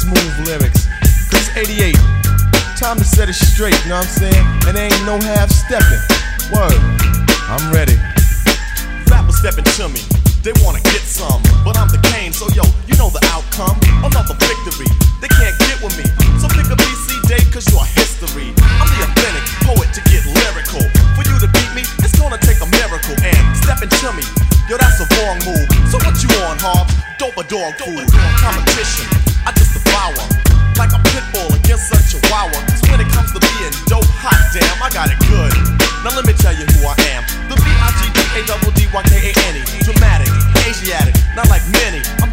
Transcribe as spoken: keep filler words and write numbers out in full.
smooth lyrics. Cause it's eighty-eight, time to set it straight, you know what I'm saying? And there ain't no half stepping. Word, I'm ready. Rappers stepping to me, they wanna get some, but I'm the Kane, so yo, you know the outcome. Another victory, they can't get with me. So pick a B C date, cause you're history. I'm the authentic poet to get lyrical. For you to beat me, it's gonna take a miracle. And stepping to me, yo, that's a wrong move. So what you on, Hobbs? Dope or dog food? Competition, I just devour. Like a pit bull against a chihuahua. Cause when it comes to being dope, hot damn, I got it good. Now let me tell you who I am. The B I G D A D D Y K A N E. Dramatic, Asiatic, not like many.